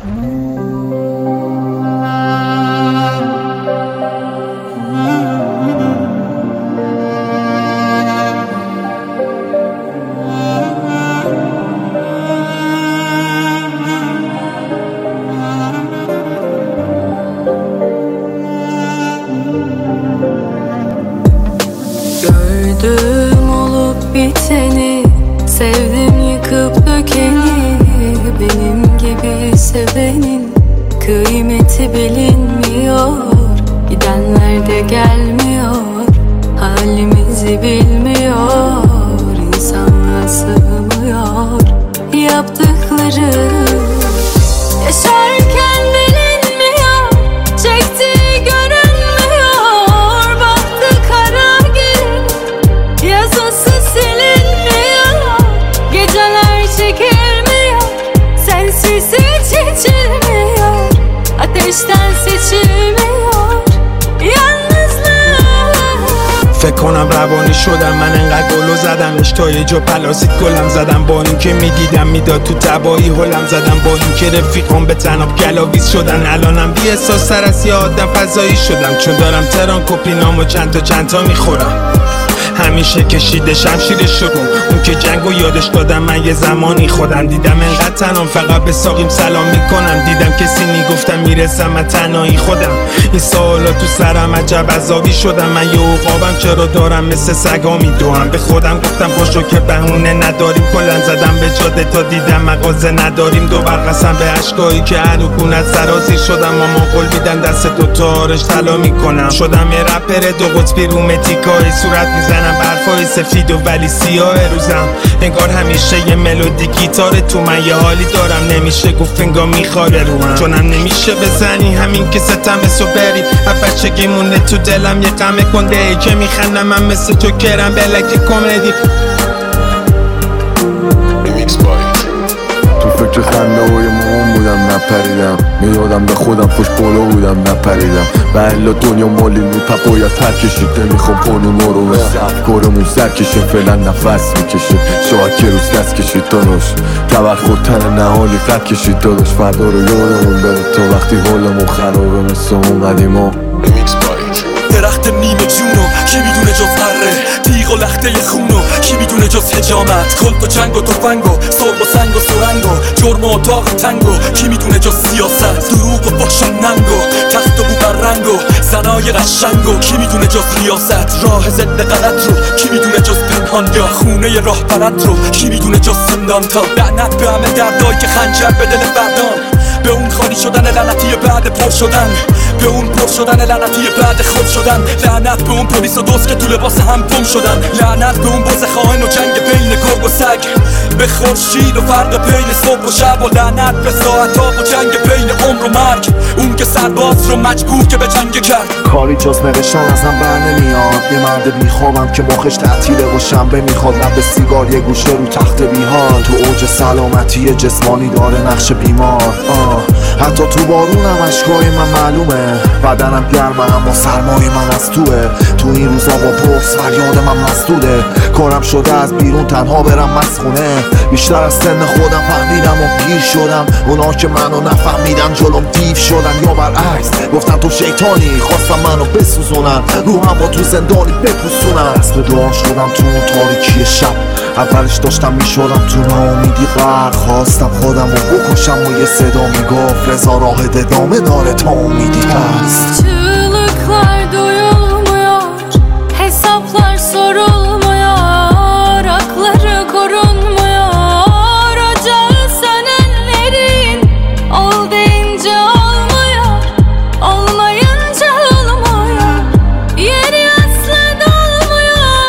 Gördüm olup biteni, sevdim yıkıp dökeni. Benim gibi sevenin kıymeti bilinmiyor. Gidenler de gelmiyor, halimizi bilmiyor. İnsanlığa sığmıyor yaptıkları. Yaşarken bilinmiyor, çektiği görünmüyor. Baktı kara gün, yazısı silinmiyor. Geceler çekilmiyor, sensiz hiç içilmiyor. Ateşten seçilmiyor yalnızlık. فکر کنم روانی شدم من انقدر گلو زدم تا یه جا پلاسید گلم زدم. با این که میدیدم میداد تو تبایی هلم زدم. با این که رفیقام به تناب گلاویز شدن. الانم بی احساس تر از یه آدم فضایی شدم. چون دارم تران کپینامو چند تا میخورم. همیشه کشیده شمشیر شدم. اون که جنگو یادش دادم. من یه زمانی خودم دیدم انقدر تنام فقط به ساقیم سلام میکنم. دیدم کسی میگفتم میرسم من تنهایی خودم. این سوالا تو سرم عجب عذابی شدم. من یه عقابم چرا دارم مثل سگا میدوام. به خودم گفتم باشو که بهونه نداریم. کلن زدم به جاده تا دیدم مغازه نداریم. دوبار قسم به اشکایی که هنوکونت سرازیر شدم. اما قول میدم دست دوتا آرش طلا میکنم. شدم یه رپر دو قطبی رومتیکای صورت میزنم برفای سفید و ولی سیاه روزم. انگار همیشه یه ملودی گیتاره تو من. یه حالی دارم نمیشه گفت انگار میخواره رو من. چونم نمیشه بزنی همین که ستم بسو بری. بچگی مونه تو دلم یه غم کنده ای که میخندم من مثل تو کرم بلک کمدی. تو فکر خنده های موم بودم نپریدم. میادم به خودم خوش بالا بودم نپریدم. و الا دنیا مالی میپا باید پر کشید. نمیخوام قانونا رو به افکارمون سر کشیم. فعلا نفس میکشیم شاید که روز دست کشید داداش. تبر خودتن نهالی قد کشید داداش. فردا رو یادمون بره تا وقتی حالمون خرابه مثل اون قدیما. درخت نیمه جونو کی میدونه جز اره. تیغ و لخته خونو کی میدونه جز حجامت. کلت و چنگ و تفنگ و سرب و سنگ و سرنگ و جرم و اتاق تنگو کی میدونه جز سیاست. دروغ و فحش و ننگ و تخت و بوبر رنگ و زنای قشنگ و کی میدونه جز ریاست. راه ضد غلط رو کی میدونه جز پنهان یا خونه راه پرد رو کی میدونه جز زندان. تا لعنت به همه دردایی که خنجر به دل بردان. به اون خالی شدن لعنتی بعد پر شدن. به اون پر شدن لعنتی بعد خود شدن. لعنت به اون پلیس و دوست که تو لباس هم گم شدن. لعنت به اون بز خائن و جنگ بین گرگ و سگ. به خورشید و فرق بین صبح و شب. و لعنت به ساعت‌ها و جنگ بین عمر و مرگ. اون که سرباز رو مجبور که به جنگ کرد. کاری جز نوشتن ازم بر نمیاد. یه مرد بیخوابم که مخش تعطیله و شنبه میخواد. لب سیگار یه گوشه رو تخت بیحال. تو اوج سلامتی جسمانی داره نقش بیمار. حتی تو بارونم اشکای من معلومه. بدنم گرمه اما سرمای من از توه. تو این روزا با بغض فریاد من مسدوده. کارم شده از بیرون تنها برم مسخونه. بیشتر از سن خودم فهمیدم و پیر شدم. اونا که منو نفهمیدن جلوم دیو شدن. یا برعکس گفتن تو شیطانی خواستم منو بسوزونن. روحم با تو زندانی بپوسونن. دست به دعا شدم تو اون تاریکی شب. اولش داشتم میشدم تو ناامیدی غرق. خواستم خودم رو بکشم و یه صدا میگفت رضا راه ادامه داره تا امیدی هست. Çığlıklar duyulmuyor, hesaplar sorulmuyor, hakları korunmuyor. Ocağı sönenlerin ol deyince olmuyor, olmayınca olmuyor. Yeri asla dolmuyor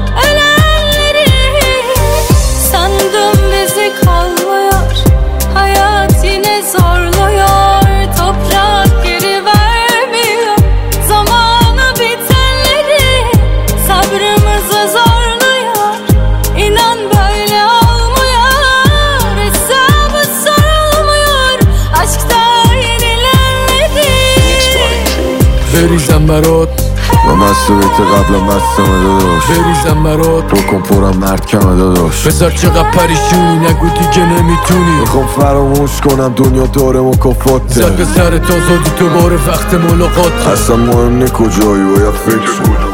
ölenlerin. Sandım bizi kalmıyor, hayat yine zorluyor. Toprak geri vermiyor zamanı bitenleri. Sabrımızı zorluyor, İnan böyle olmuyor. Hesabı sorulmuyor, aşkta yenilenmedi. بریزم برات من مست بیت قبل مستم داداش بریزم برات بکن پرم مرد کمه داداش بذار چقدر پریشونی نگو دیگه نمیتونی میخوام فراموش کنم دنیا داره مکافاته زد به سرت آزادی دوباره وقت ملاقات اصلا مهم نی کجایی باید فکر کنم